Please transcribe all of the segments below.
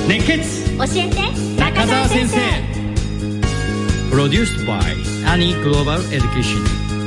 熱血教えて中澤先生。 プロデュース by アニーグローバルエデュケーション。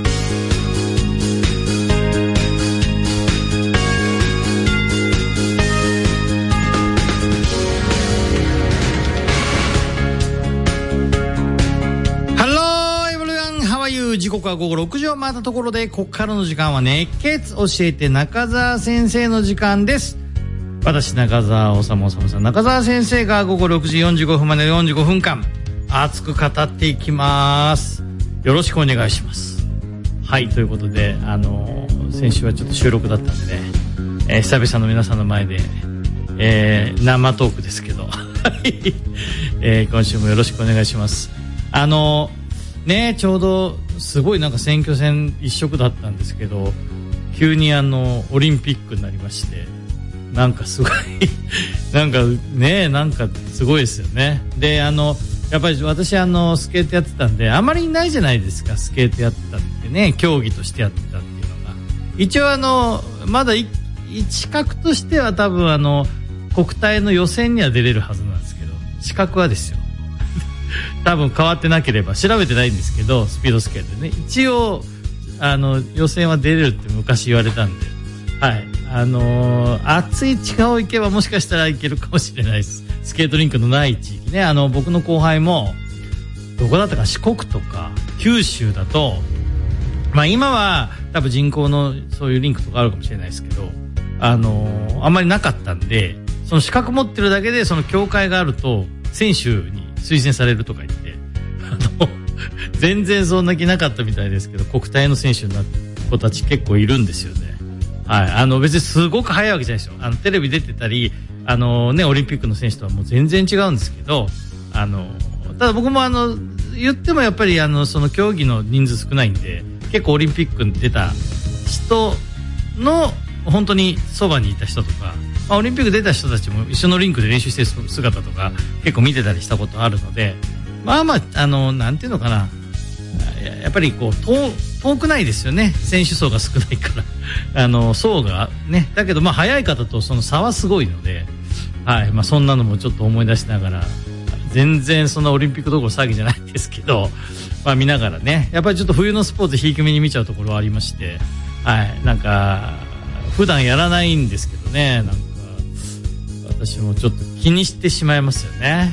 時刻は午後6時を回ったところで、ここからの時間は熱血教えて中澤先生の時間です。私中澤治さん、中澤先生が午後6時45分まで45分間熱く語っていきます。よろしくお願いします。はい、ということで先週はちょっと収録だったんでね、久々の皆さんの前で、生トークですけど今週もよろしくお願いします。ね、ちょうどすごいなんか選挙戦一色だったんですけど、急にオリンピックになりまして、なんかすごいなんかね、なんかすごいですよね。でやっぱり私スケートやってたんで、あまりないじゃないですか、スケートやってたってね、競技としてやってたっていうのが。一応まだ資格としては多分国体の予選には出れるはずなんですけど、資格はですよ多分変わってなければ、調べてないんですけど、スピードスケートでね、一応予選は出れるって昔言われたんで、はい、暑い地下を行けばもしかしたらいけるかもしれないです。スケートリンクのない地域ね。僕の後輩もどこだったか、四国とか九州だと、まあ今は多分人工のそういうリンクとかあるかもしれないですけど、あんまりなかったんで、その資格持ってるだけでその協会があると選手に推薦されるとか言って、全然そんな気なかったみたいですけど、国体の選手になった子たち結構いるんですよね。はい、別にすごく早いわけじゃないですよ。テレビ出てたりオリンピックの選手とはもう全然違うんですけど、ただ僕も言ってもやっぱりその競技の人数少ないんで、結構オリンピックに出た人の本当にそばにいた人とか、オリンピック出た人たちも一緒のリンクで練習してる姿とか結構見てたりしたことあるので、なんていうのかな、やっぱりこう遠くないですよね、選手層が少ないから層がね。だけど速い方とその差はすごいので、はい、そんなのもちょっと思い出しながら、全然そんなオリンピックどころ騒ぎじゃないんですけど、見ながらね、やっぱりちょっと冬のスポーツひいき目に見ちゃうところはありまして、はい、なんか普段やらないんですけどね、なんか私もちょっと気にしてしまいますよね。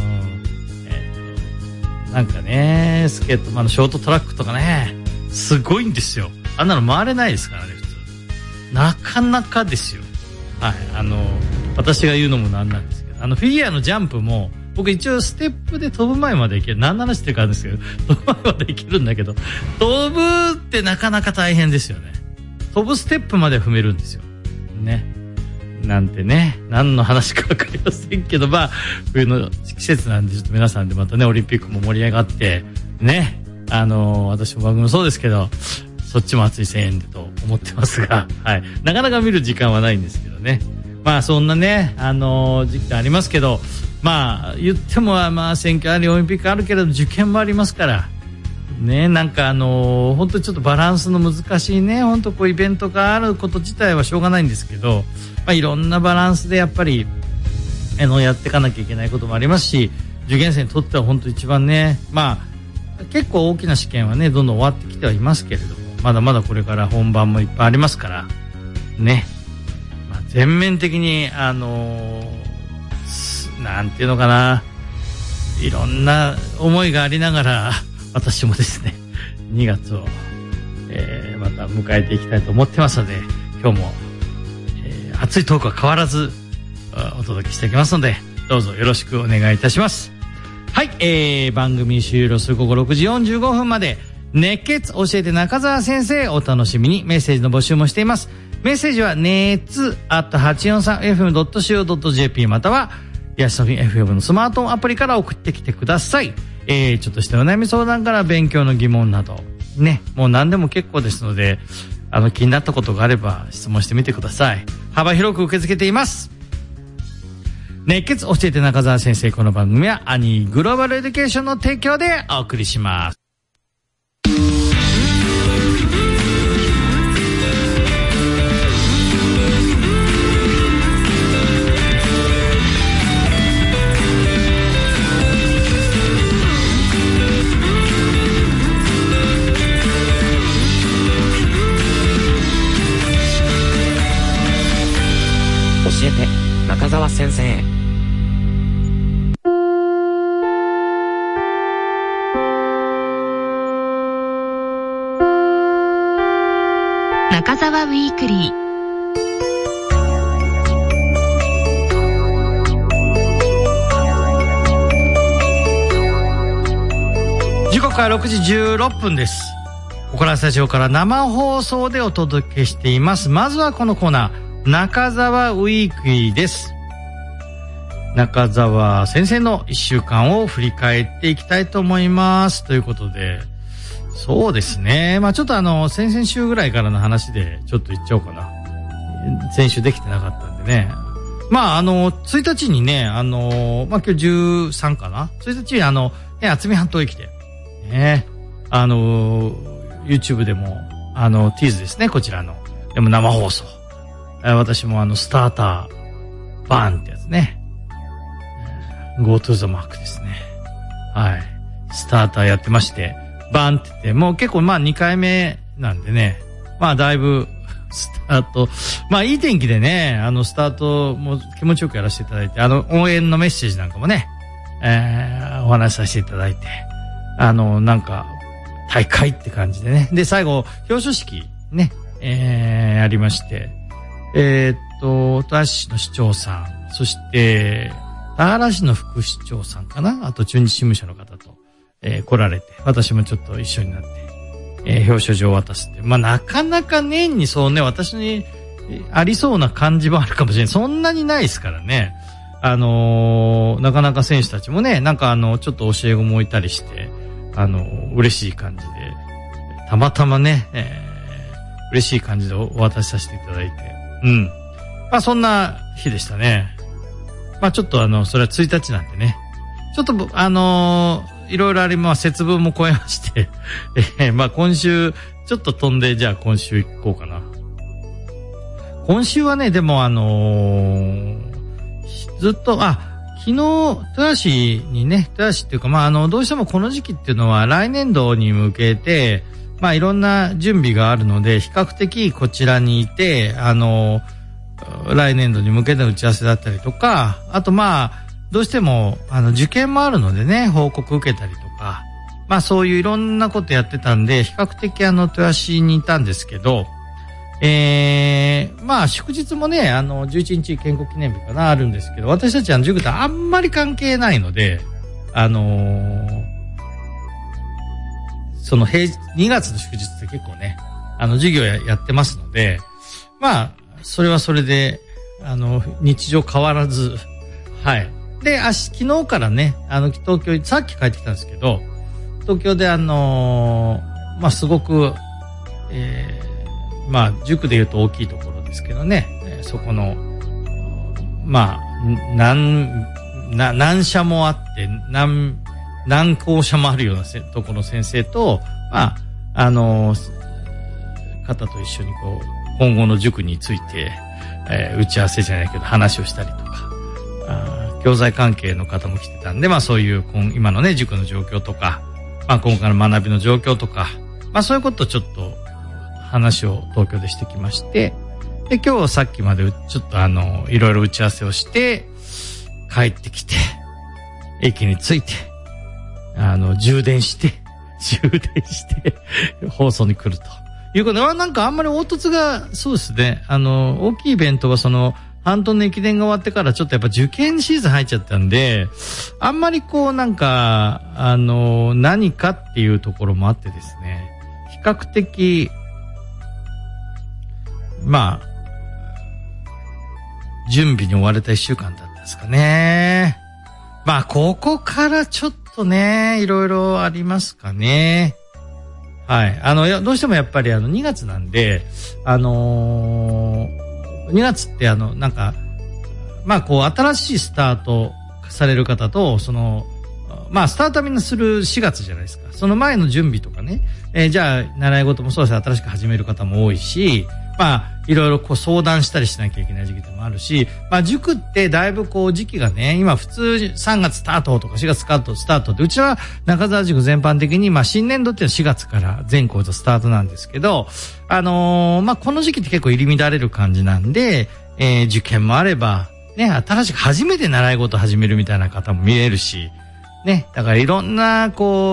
なんかね、スケートショートトラックとかね、すごいんですよ。あんなの回れないですからね、普通。なかなかですよ。はい、私が言うのもなんなんですけど、フィギュアのジャンプも僕一応ステップで飛ぶ前までいける。何ならしてるかあるんですけど、飛ぶ前までいけるんだけど、飛ぶってなかなか大変ですよね。飛ぶステップまで踏めるんですよね。なんてね、何の話か分かりませんけど、冬の季節なんで、ちょっと皆さんでまたね、オリンピックも盛り上がってね、私も番組もそうですけど、そっちも熱い声援でと思ってますが、はい、なかなか見る時間はないんですけどね。そんなね、時期ありますけど、言っても選挙ありオリンピックあるけれど受験もありますからね。なんか本当にちょっとバランスの難しいね、本当こうイベントがあること自体はしょうがないんですけど、いろんなバランスでやっぱりやっていかなきゃいけないこともありますし、受験生にとっては本当一番ね、結構大きな試験はね、どんどん終わってきてはいますけれども、まだまだこれから本番もいっぱいありますからね、全面的になんていうのかな、いろんな思いがありながら、私もですね、2月を、また迎えていきたいと思ってますので、今日も、熱いトークは変わらずお届けしていきますので、どうぞよろしくお願いいたします。はい、番組終了する午後6時45分まで、熱血教えて中澤先生、お楽しみに。メッセージの募集もしています。メッセージは熱@843fm.co.jp またはヤシソフィン FM のスマートフォンアプリから送ってきてください。ちょっとしたお悩み相談から勉強の疑問などね、もう何でも結構ですので、気になったことがあれば質問してみてください。幅広く受け付けています。熱血教えて中澤先生、この番組はアニーグローバルエデュケーションの提供でお送りします。 中澤先生。 中澤ウィークリー。 時刻は6時16分です。ここからスタジオから生放送でお届けしています。まずはこのコーナー、中澤ウィークリーです。中澤先生の1週間を振り返っていきたいと思います。ということで、そうですね。ちょっと先々週ぐらいからの話でちょっと言っちゃおうかな。先週できてなかったんでね。1日にね、今日13かな。1日に渥美半島駅で、ね、YouTube でも、ティーズですね、こちらの。でも生放送。私もスターター、バーンってやつね。Go to the mark ですね。はい。スターターやってまして、バーンって言って、もう結構2回目なんでね。だいぶ、スタート。いい天気でね、スタートも気持ちよくやらせていただいて、応援のメッセージなんかもね、お話しさせていただいて、大会って感じでね。で、最後、表彰式ね、ありまして、田原市の市長さん、そして、田原市の副市長さんかな、あと中日新聞社の方と、来られて、私もちょっと一緒になって、表彰状を渡すって。なかなか年にそうね、私にありそうな感じはあるかもしれない。そんなにないですからね。なかなか選手たちもね、ちょっと教え子もいたりして、嬉しい感じで、たまたまね、嬉しい感じでお渡しさせていただいて、そんな日でしたね。ちょっとそれは1日なんでね、ちょっといろいろあります。節分も超えまして、今週、ちょっと飛んで、じゃあ今週行こうかな。今週はね、でもずっと、昨日、豊橋っていうか、どうしてもこの時期っていうのは来年度に向けて、いろんな準備があるので、比較的こちらにいて、来年度に向けての打ち合わせだったりとか、あとどうしても、受験もあるのでね、報告受けたりとか、そういういろんなことやってたんで、比較的豊橋にいたんですけど、祝日もね、11日建国記念日かな、あるんですけど、私たち塾とあんまり関係ないので、その2月の祝日って結構ね、授業やってますので、それはそれで、日常変わらず、はい。で、昨日からね、東京、さっき帰ってきたんですけど、東京ですごく、塾で言うと大きいところですけどね、そこの、何社もあって、何校舎もあるようなところの先生と、方と一緒に今後の塾について、打ち合わせじゃないけど話をしたりとか、教材関係の方も来てたんで、そういう今のね、塾の状況とか、今後から学びの状況とか、そういうことをちょっと話を東京でしてきまして、で、今日さっきまでちょっといろいろ打ち合わせをして、帰ってきて、駅に着いて、充電して、放送に来るということで、あんまり凹凸が、そうですね、大きいイベントが半島の駅伝が終わってからちょっとやっぱ受験シーズン入っちゃったんで、あんまり何かっていうところもあってですね、比較的、準備に追われた1週間だったんですかね。ここからちょっとね、いろいろありますかね。はい。どうしてもやっぱり2月なんで、2月って新しいスタートされる方と、スタートはみんなする4月じゃないですか。その前の準備とかね。じゃあ、習い事もそうです。新しく始める方も多いし、いろいろ相談したりしなきゃいけない時期でもあるし、塾ってだいぶ時期がね、今普通3月スタートとか4月スタートって、うちは中澤塾全般的に、新年度っていうのは4月から全講座スタートなんですけど、この時期って結構入り乱れる感じなんで、受験もあれば、 ね、新しく初めて習い事を始めるみたいな方も見えるし、ね、だからいろんな、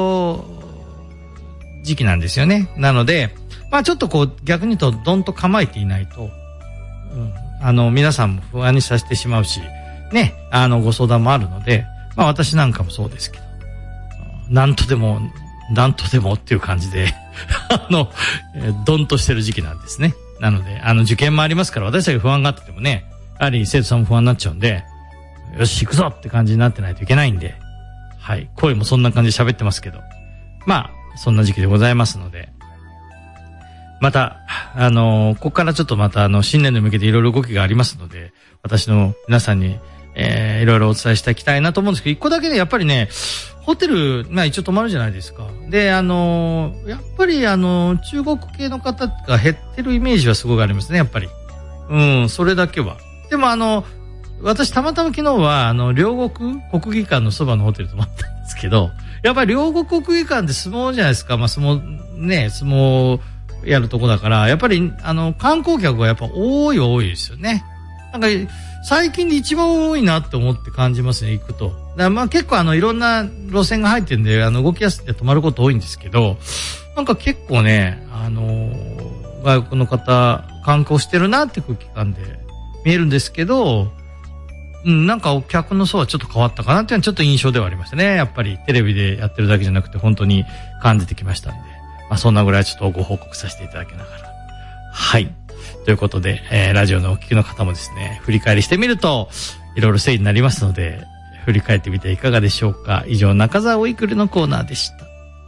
時期なんですよね。なので、ちょっと逆に言うと、どんと構えていないと、皆さんも不安にさせてしまうし、ね、ご相談もあるので、私なんかもそうですけど、なんとでもっていう感じで、どんとしてる時期なんですね。なので、受験もありますから、私たちが不安があっててもね、やはり生徒さんも不安になっちゃうんで、よし、行くぞって感じになってないといけないんで、はい、声もそんな感じで喋ってますけど、そんな時期でございますので、また、ここからちょっとまた新年に向けていろいろ動きがありますので、私の皆さんに、いろいろお伝えしていきたいなと思うんですけど、一個だけね、やっぱりね、ホテル、一応泊まるじゃないですか。で、やっぱり中国系の方が減ってるイメージはすごくありますね、やっぱり。それだけは。でも私たまたま昨日は、両国国技館のそばのホテル泊まったんですけど、やっぱり両国国技館って相撲じゃないですか。相撲やるとこだから、やっぱり、観光客がやっぱ多いですよね。なんか、最近で一番多いなって思って感じますね、行くと。だから結構いろんな路線が入ってるんで、動きやすくて泊まること多いんですけど、なんか結構ね、外国の方、観光してるなって空気感で見えるんですけど、なんかお客の層はちょっと変わったかなっていうのはちょっと印象ではありましたね。やっぱりテレビでやってるだけじゃなくて本当に感じてきましたんで。そんなぐらいちょっとご報告させていただきながら。はい。ということで、ラジオのお聞きの方もですね、振り返りしてみると、いろいろ整理になりますので、振り返ってみていかがでしょうか。以上、中澤ウィークリーのコーナーでした。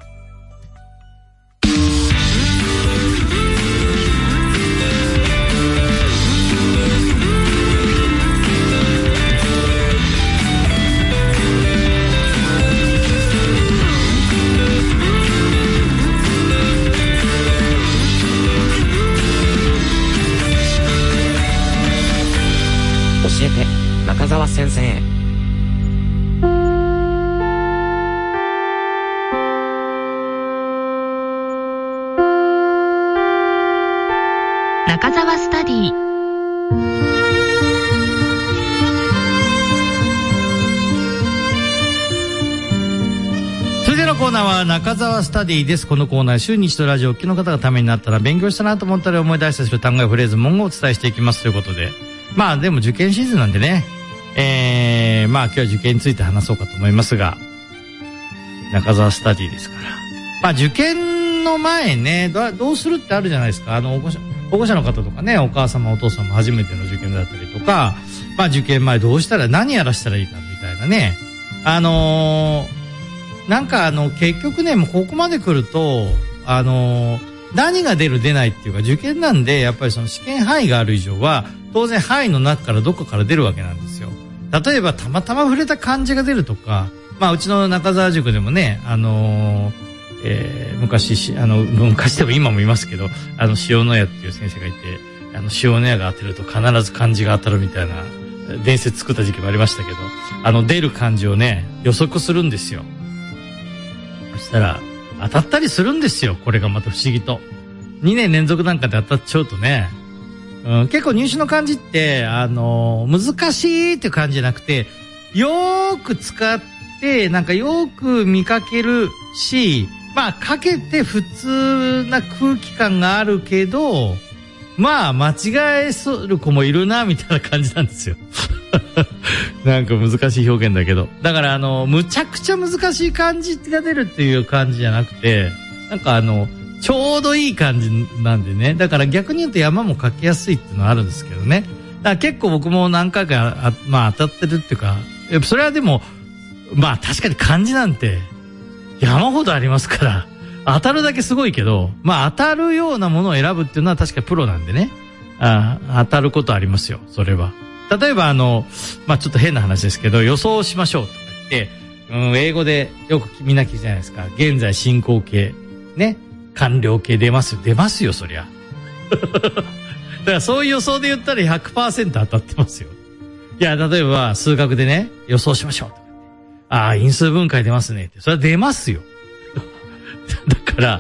教えて中澤先生。 中澤スタディ。 続いてのコーナーは中澤スタディです。このコーナー週に一度ラジオをお聞きの方がためになったら、勉強したなと思ったら思い出したりする単語やフレーズ、文言をお伝えしていきますということで、でも受験シーズンなんでね、今日は受験について話そうかと思いますが、中澤スタディですから。受験の前ね、どうするってあるじゃないですか。保護者の方とかね、お母様お父様初めての受験だったりとか、受験前どうしたら、何やらしたらいいかみたいなね。なんか結局ね、もうここまで来ると、何が出る出ないっていうか、受験なんで、やっぱりその試験範囲がある以上は、当然範囲の中からどこから出るわけなんですよ。例えばたまたま触れた漢字が出るとか、うちの中澤塾でもね、昔でも今もいますけど、塩野屋っていう先生がいて、塩野屋が当てると必ず漢字が当たるみたいな伝説作った時期もありましたけど、出る漢字をね、予測するんですよ。そしたら、当たったりするんですよ。これがまた不思議と。2年連続なんかで当たっちゃうとね、結構入試の漢字って、難しいっていう感じじゃなくて、よーく使って、なんかよく見かけるし、かけて普通な空気感があるけど、間違える子もいるな、みたいな感じなんですよ。なんか難しい表現だけど。だからむちゃくちゃ難しい漢字が出るっていう感じじゃなくて、なんかちょうどいい感じなんでね。だから逆に言うと山も書きやすいっていうのはあるんですけどね。だから結構僕も何回か当たってるっていうか、やっぱそれはでも、確かに漢字なんて山ほどありますから、当たるだけすごいけど、当たるようなものを選ぶっていうのは確かにプロなんでね。当たることありますよ、それは。例えばちょっと変な話ですけど、予想しましょうとか言って、英語でよくみんな聞くじゃないですか。現在進行形。ね。完了形出ますよ、そりゃ。だからそういう予想で言ったら 100% 当たってますよ。いや、例えば数学でね、予想しましょうとか。因数分解出ますねって。それは出ますよ。だから、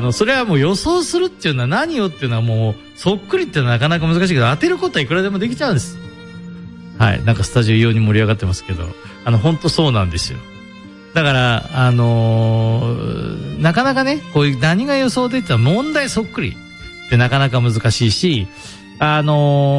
それはもう予想するっていうのは何よっていうのはもう、そっくりっていうのはなかなか難しいけど、当てることはいくらでもできちゃうんです。 はい。なんかスタジオ異様に盛り上がってますけど、本当そうなんですよ。だから、なかなかね、こういう何が予想で言ったら問題そっくりってなかなか難しいし、例え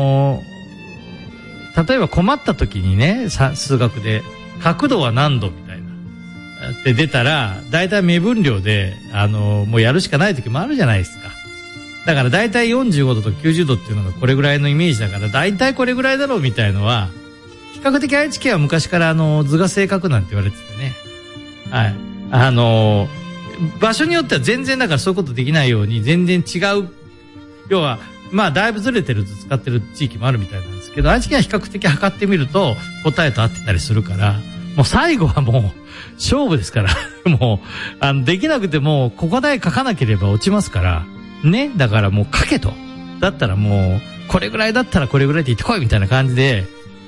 ば困った時にね、数学で、角度は何度みたいな。って出たら、だいたい目分量で、もうやるしかない時もあるじゃないですか。だからだいたい45度と90度っていうのがこれぐらいのイメージだから、だいたいこれぐらいだろうみたいのは、比較的愛知県は昔から図が正確なんて言われててね。はい。場所によっては全然だからそういうことできないように全然違う。要は、まあだいぶずれてる図使ってる地域もあるみたいなんですけど、愛知県は比較的測ってみると答えと合ってたりするから、もう最後はもう勝負ですから。もう、できなくても答え書かなければ落ちますから。ね。だからもう書けと。だったらもう、これぐらいだったらこれぐらいで言ってこいみたいな感じで、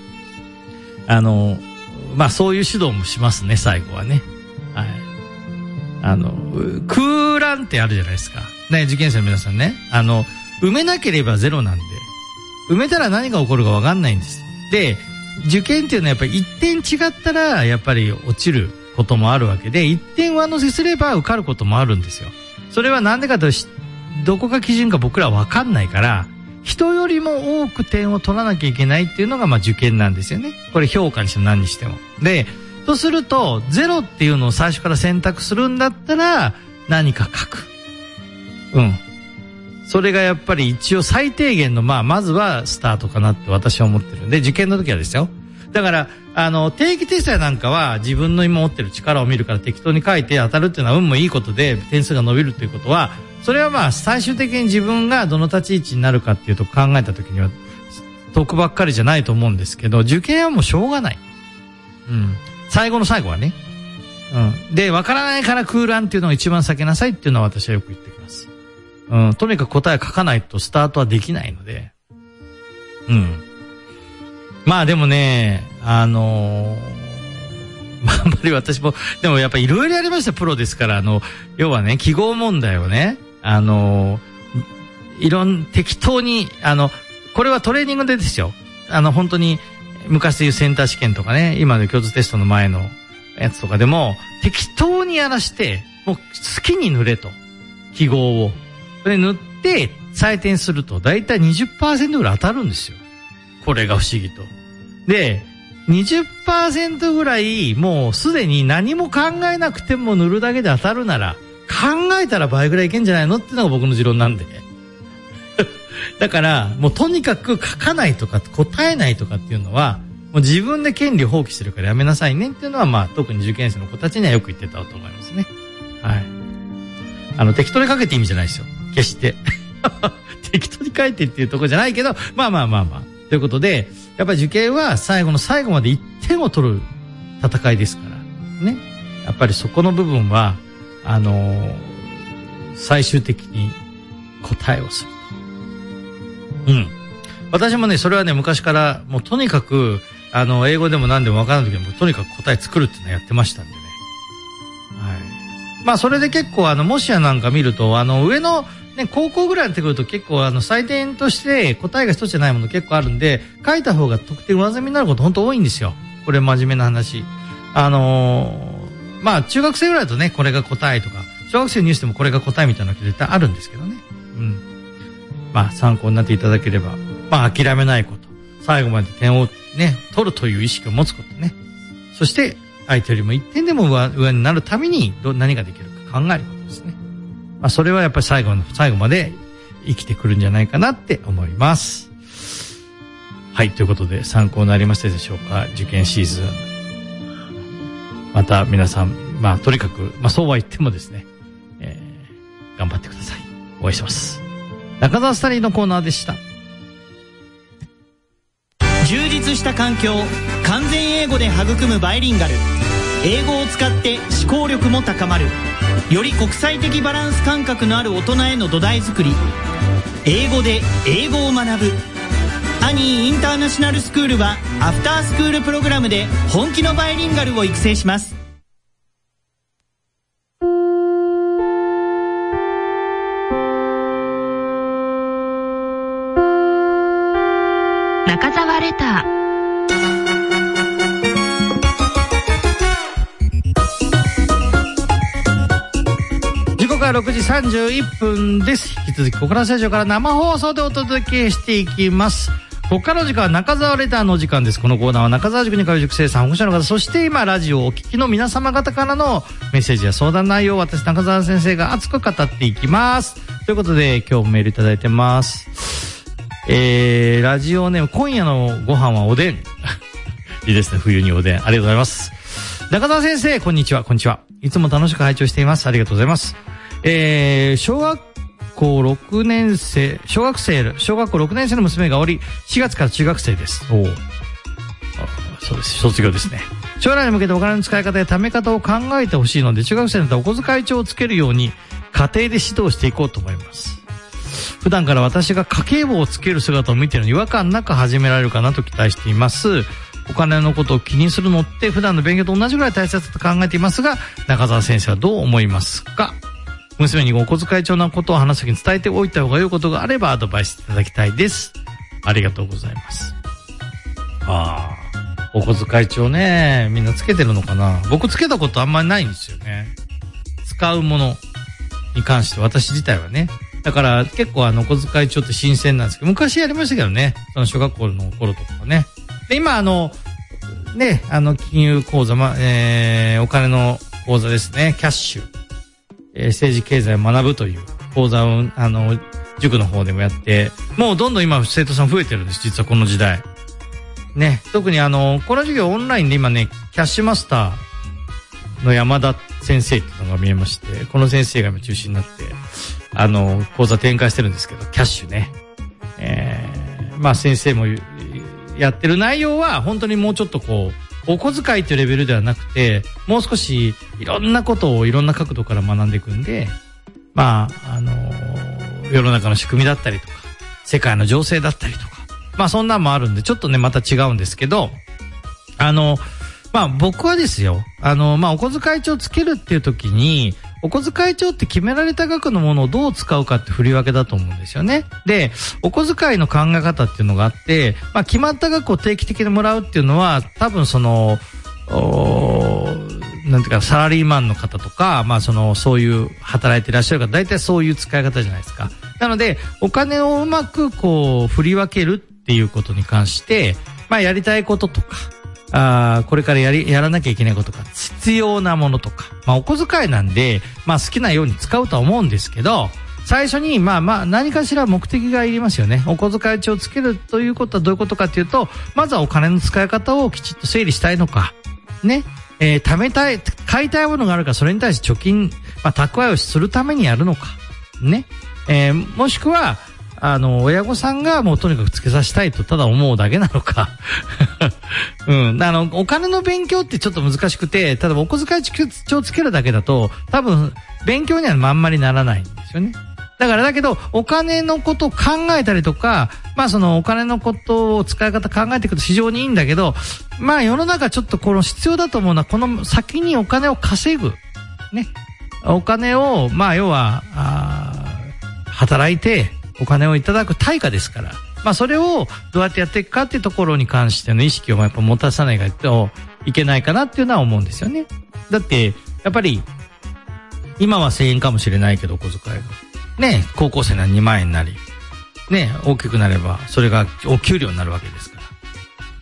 まあそういう指導もしますね、最後はね。はい。空欄ってあるじゃないですか。ね、受験生の皆さんね。埋めなければゼロなんで、埋めたら何が起こるか分かんないんです。で、受験っていうのはやっぱり1点違ったら、やっぱり落ちることもあるわけで、1点上乗せすれば受かることもあるんですよ。それはなんでかというと、どこが基準か僕らは分かんないから、人よりも多く点を取らなきゃいけないっていうのがまあ受験なんですよね。これ評価にしても何にしても。で、とすると、ゼロっていうのを最初から選択するんだったら、何か書く。うん。それがやっぱり一応最低限の、まずはスタートかなって私は思ってるんで、受験の時はですよ。だから、定期テストやなんかは自分の今持ってる力を見るから適当に書いて当たるっていうのは運もいいことで、点数が伸びるっていうことは、それはまあ最終的に自分がどの立ち位置になるかっていうと考えた時には、得ばっかりじゃないと思うんですけど、受験はもうしょうがない。うん。最後の最後はね。うん。で、わからないから空欄っていうのを一番避けなさいっていうのは私はよく言ってきます。うん。とにかく答え書かないとスタートはできないので。うん。まあでもね、あんまり私も、でもやっぱりいろいろやりました、プロですから、要はね、記号問題をね、適当に、これはトレーニングでですよ。本当に、昔でいうセンター試験とかね、今の共通テストの前のやつとかでも、適当にやらして、もう好きに塗れと。記号を。で、塗って、採点すると、だいたい 20% ぐらい当たるんですよ。これが不思議と。で、20% ぐらい、もうすでに何も考えなくても塗るだけで当たるなら、考えたら倍ぐらいいけんじゃないのっていうのが僕の持論なんで。だから、もうとにかく書かないとか答えないとかっていうのは、もう自分で権利を放棄してるからやめなさいねっていうのは、まあ特に受験生の子たちにはよく言ってたと思いますね。はい。適当に書けって意味じゃないですよ。決して。適当に書いてっていうところじゃないけど、まあ。ということで、やっぱり受験は最後の最後まで1点を取る戦いですから。ね。やっぱりそこの部分は、最終的に答えをすると。うん。私もね、それはね、昔から、もうとにかく、英語でも何でも分からない時は、もうとにかく答え作るっていうのをやってましたんでね。はい。まあ、それで結構、もしやなんか見ると、上の、ね、高校ぐらいになってくると結構採点として答えが一つじゃないもの結構あるんで、書いた方が得点上積みになること本当多いんですよ。これ真面目な話。まあ中学生ぐらいだとね、これが答えとか、小学生にしてもこれが答えみたいなのが絶対あるんですけどね。うん。まあ参考になっていただければ、まあ諦めないこと。最後まで点をね、取るという意識を持つことね。そして相手よりも1点でも上になるために何ができるか考えることですね。まあそれはやっぱり最後まで生きてくるんじゃないかなって思います。はい、ということで参考になりましたでしょうか。受験シーズン。また皆さん、まあとにかく、まあそうは言ってもですね、頑張ってください。お会いします。中澤スタディのコーナーでした。 充実した環境、完全英語で育むバイリンガル。英語を使って思考力も高まる。より国際的バランス感覚のある大人への土台作り。英語で英語を学ぶ。アニーインターナショナルスクールはアフタースクールプログラムで本気のバイリンガルを育成します。 中澤レター。 6時31分です。引き続き、ここからスタジオから生放送でお届けしていきます。ここからの時間は中澤レターの時間です。このコーナーは中澤塾に通う塾生さん、保護者の方、そして今ラジオをお聞きの皆様方からのメッセージや相談内容を私中澤先生が熱く語っていきます。ということで今日もメールいただいてます。ラジオネーム、今夜のご飯はおでん。いいですね、冬におでん。ありがとうございます。中澤先生、こんにちは。こんにちは。いつも楽しく拝聴しています。ありがとうございます。小学校6年生の娘がおり、4月から中学生です。そうです。卒業ですね。将来に向けてお金の使い方や貯め方を考えてほしいので、中学生になったらお小遣い帳をつけるように家庭で指導していこうと思います。普段から私が家計簿をつける姿を見ているのに違和感なく始められるかなと期待しています。お金のことを気にするのって普段の勉強と同じぐらい大切だと考えていますが、中澤先生はどう思いますか？娘にお小遣い帳のことを話すときに伝えておいた方が良いことがあればアドバイスいただきたいです。ありがとうございます。お小遣い帳ね、みんなつけてるのかな？僕つけたことあんまりないんですよね。使うものに関して私自体はね。だから結構お小遣い帳って新鮮なんですけど、昔やりましたけどね。その小学校の頃とかね。で、今金融口座、お金の口座ですね。キャッシュ。政治経済を学ぶという講座を、塾の方でもやって、もうどんどん今生徒さん増えてるんです。実はこの時代。ね。特にこの授業オンラインで今ね、キャッシュマスターの山田先生っていうのが見えまして、この先生が中心になって、講座展開してるんですけど、キャッシュね。先生もやってる内容は本当にもうちょっとお小遣いというレベルではなくて、もう少しいろんなことをいろんな角度から学んでいくんで、世の中の仕組みだったりとか、世界の情勢だったりとか、そんなんもあるんで、ちょっとね、また違うんですけど、僕はですよ、お小遣い帳つけるっていう時に、お小遣い帳って決められた額のものをどう使うかって振り分けだと思うんですよね。で、お小遣いの考え方っていうのがあって、決まった額を定期的にもらうっていうのは、多分なんていうか、サラリーマンの方とか、そういう働いていらっしゃる方、大体そういう使い方じゃないですか。なので、お金をうまく振り分けるっていうことに関して、やりたいこととか、これからやらなきゃいけないこととか、必要なものとか、お小遣いなんで、好きなように使うとは思うんですけど、最初に、何かしら目的がいりますよね。お小遣い帳をつけるということはどういうことかというと、まずはお金の使い方をきちっと整理したいのか、ね、貯めたい、買いたいものがあるから、それに対して貯金、蓄えをするためにやるのか、ね、もしくは、親御さんがもうとにかくつけさせたいとただ思うだけなのか。お金の勉強ってちょっと難しくて、ただお小遣い帳つけるだけだと、多分、勉強にはあんまりならないんですよね。だけど、お金のことを考えたりとか、お金のことを使い方考えていくと非常にいいんだけど、世の中ちょっと必要だと思うのは、この先にお金を稼ぐ。ね。お金を、要は、働いて、お金をいただく対価ですから。それをどうやってやっていくかっていうところに関しての意識をやっぱ持たさないといけないかなっていうのは思うんですよね。だって、やっぱり、今は1000円かもしれないけど、お小遣いが。ね、高校生なら2万円になり、ね、大きくなれば、それがお給料になるわけですから。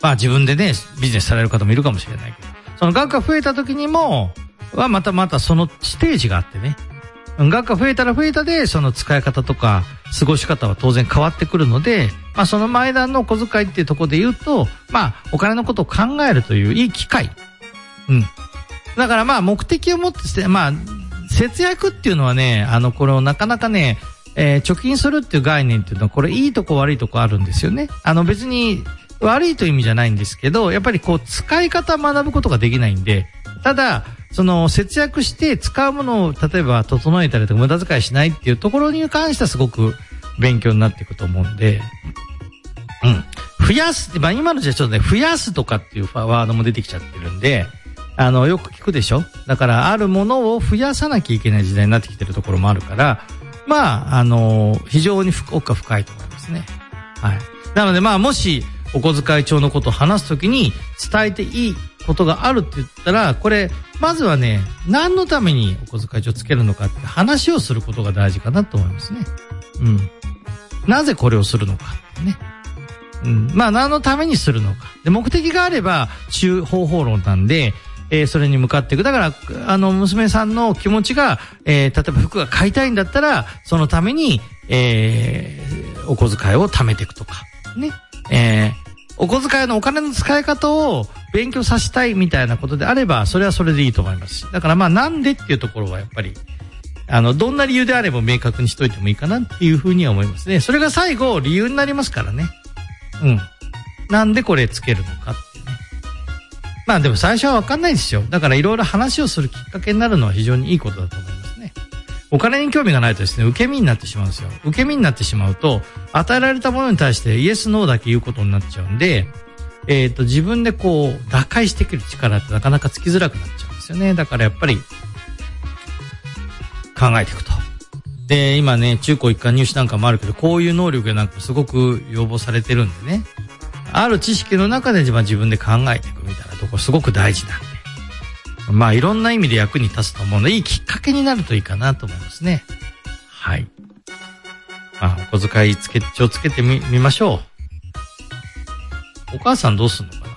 自分でね、ビジネスされる方もいるかもしれないけど、その額が増えた時にも、またそのステージがあってね、額が増えたら増えたで、その使い方とか、過ごし方は当然変わってくるので、その前段のお小遣いっていうところで言うと、お金のことを考えるといういい機会。だから目的を持って、節約っていうのはね、これをなかなかね、貯金するっていう概念っていうのは、これいいとこ悪いとこあるんですよね。別に悪いという意味じゃないんですけど、やっぱり使い方を学ぶことができないんで、ただ、節約して使うものを例えば整えたりとか無駄遣いしないっていうところに関してはすごく勉強になっていくと思うんで、増やす、今のじゃちょっとね、増やすとかっていうワードも出てきちゃってるんで、よく聞くでしょ？だから、あるものを増やさなきゃいけない時代になってきてるところもあるから、非常に奥が深いと思いますね。はい。なので、もし、お小遣い帳のことを話すときに伝えていいことがあるって言ったら、これ、まずはね、何のためにお小遣い帳をつけるのかって話をすることが大事かなと思いますね。なぜこれをするのかってね。まあ何のためにするのか。で、目的があれば、方法論なんで、それに向かっていく。だから、娘さんの気持ちが、例えば服が買いたいんだったら、そのために、お小遣いを貯めていくとか、ね。お小遣いのお金の使い方を勉強させたいみたいなことであれば、それはそれでいいと思いますし。だからまあなんでっていうところはやっぱり、どんな理由であれば明確にしといてもいいかなっていうふうには思いますね。それが最後理由になりますからね。なんでこれつけるのかっていうね。まあでも最初はわかんないですよ。だからいろいろ話をするきっかけになるのは非常にいいことだと思いますね。お金に興味がないとですね、受け身になってしまうんですよ。受け身になってしまうと、与えられたものに対してイエスノーだけ言うことになっちゃうんで、自分でこう、打開してくる力ってなかなかつきづらくなっちゃうんですよね。だからやっぱり、考えていくと。で、今ね、中高一貫入試なんかもあるけど、こういう能力がなんかすごく要望されてるんでね。ある知識の中で自分で考えていくみたいなところすごく大事なんで。まあいろんな意味で役に立つと思うので、いいきっかけになるといいかなと思いますね。はい。まあお小遣い帳つけてみましょう。お母さんどうすんのか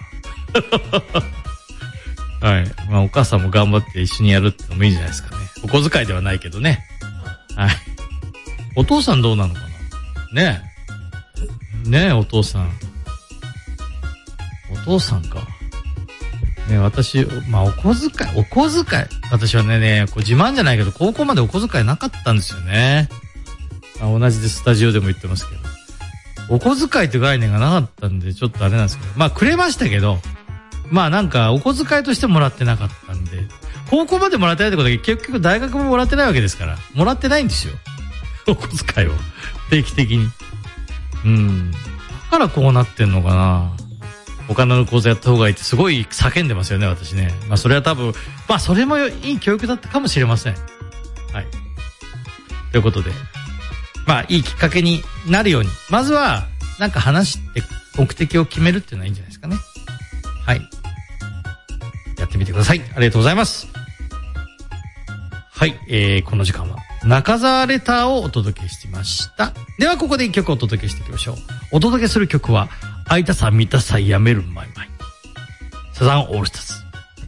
なはい。まあお母さんも頑張って一緒にやるってのもいいんじゃないですかね。お小遣いではないけどね。はい。お父さんどうなのかなねえ、お父さん。お父さんか。ね、私、まあ、お小遣い。私はね、こう自慢じゃないけど、高校までお小遣いなかったんですよね。同じでスタジオでも言ってますけど。お小遣いって概念がなかったんで、ちょっとあれなんですけど。まあ、くれましたけど、まあなんか、お小遣いとしてもらってなかったんで、高校までもらってないってことで、結局大学ももらってないわけですから、もらってないんですよ。お小遣いを。定期的に。だからこうなってんのかな。お金の講座やった方がいいってすごい叫んでますよね、私ね。まあそれは多分、まあそれもいい教育だったかもしれません。はい。ということで、まあいいきっかけになるように、まずはなんか話して目的を決めるっていうのはいいんじゃないですかね。はい。やってみてください。ありがとうございます。はい、この時間は中澤レターをお届けしてました。ではここで一曲お届けしていきましょう。お届けする曲は、会いたさ見たさやめるマイマイ。サザンオールスターズ。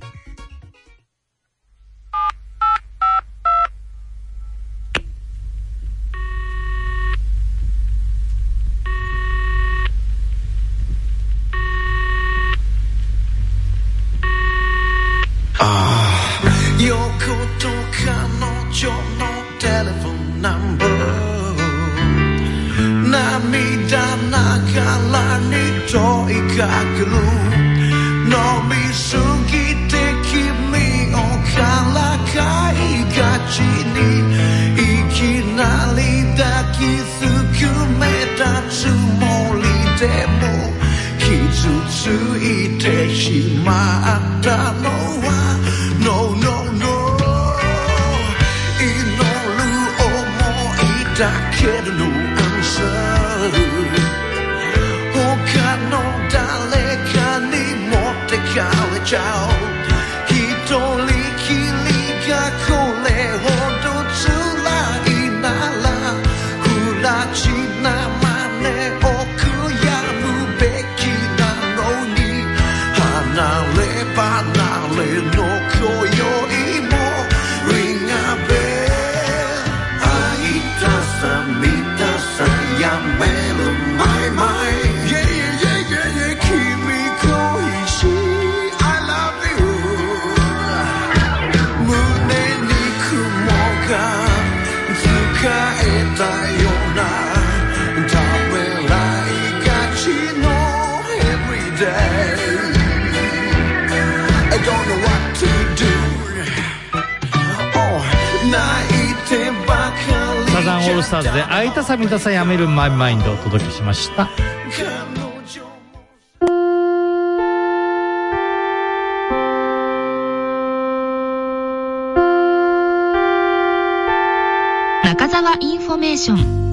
サザンオールスターズで会いたさ見たさやめるマイマインドをお届けしました。 中澤インフォメーション。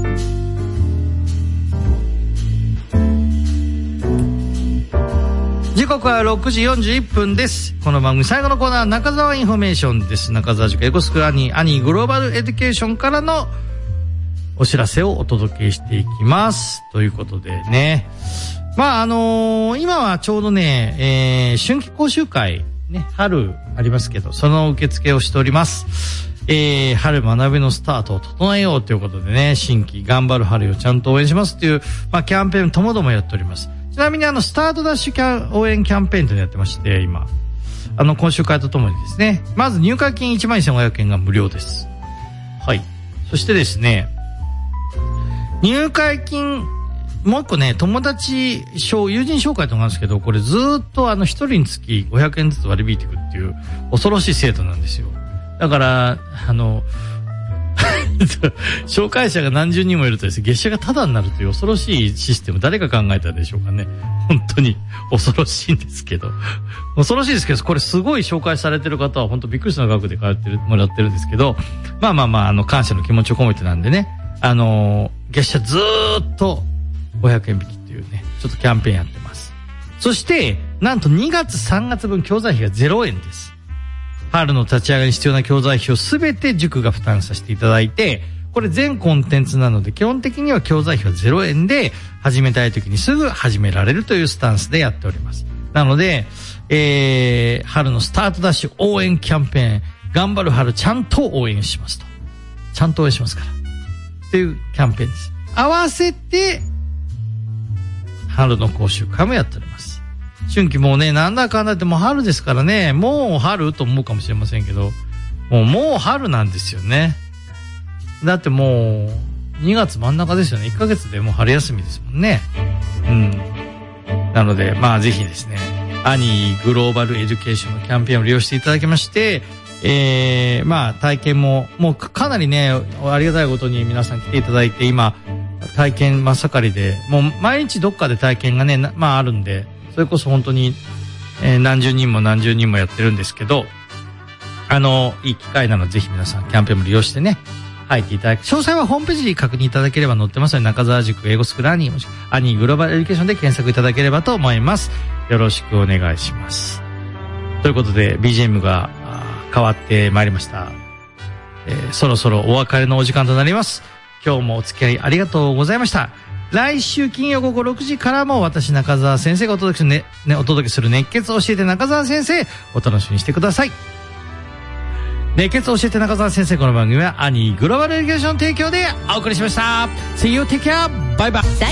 時刻は6時41分です。この番組最後のコーナー、中澤インフォメーションです。中澤塾英語スクールアニーグローバルエデュケーションからのお知らせをお届けしていきます。ということでね。まあ今はちょうどね、春季講習会、ね、春ありますけど、その受付をしております。春学びのスタートを整えようということでね、新規頑張る春をちゃんと応援しますっていう、まあキャンペーンともどもやっております。ちなみにスタートダッシュ応援キャンペーンというのやってまして、今、講習会とともにですね、まず入会金11,500円が無料です。はい。そしてですね、入会金、もう一個ね、友達友人紹介とかなんですけど、これずーっと一人につき500円ずつ割り引いていくっていう恐ろしい制度なんですよ。だから、紹介者が何十人もいるとですね、月謝がタダになるという恐ろしいシステム、誰が考えたでしょうかね。本当に恐ろしいんですけど。恐ろしいですけど、これすごい紹介されてる方は本当びっくりする額でもらってるんですけど、まあ、感謝の気持ちを込めてなんでね、月謝ずーっと500円引きっていうね、ちょっとキャンペーンやってます。そして、なんと2月3月分教材費が0円です。春の立ち上がりに必要な教材費をすべて塾が負担させていただいて、これ全コンテンツなので基本的には教材費は0円で始めたい時にすぐ始められるというスタンスでやっております。なので、春のスタートダッシュ応援キャンペーン、頑張る春ちゃんと応援しますと。ちゃんと応援しますから。っていうキャンペーンです。合わせて、春の講習会もやっております。春季もうね、なんだかんだってもう春ですからね、もう春と思うかもしれませんけど、もう春なんですよね。だってもう、2月真ん中ですよね。1ヶ月でもう春休みですもんね。うん。なので、まあぜひですね、アニーグローバルエデュケーションのキャンペーンを利用していただきまして、まあ体験も、もうかなりね、ありがたいことに皆さん来ていただいて、今、体験真っ盛りで、もう毎日どっかで体験がね、まああるんで、それこそ本当に、何十人もやってるんですけど、いい機会なのでぜひ皆さんキャンペーンも利用してね、入っていただき、詳細はホームページに確認いただければ載ってますので、中澤塾英語スクールアニーグローバルエデュケーションで検索いただければと思います。よろしくお願いします。ということで BGM が変わってまいりました。そろそろお別れのお時間となります。今日もお付き合いありがとうございました。来週金曜午後6時からも私中澤先生がお届けする熱血教えて中澤先生、お楽しみにしてください。熱血教えて中澤先生、この番組はアニーグローバルエデュケーション提供でお送りしました。See you, take care, bye bye.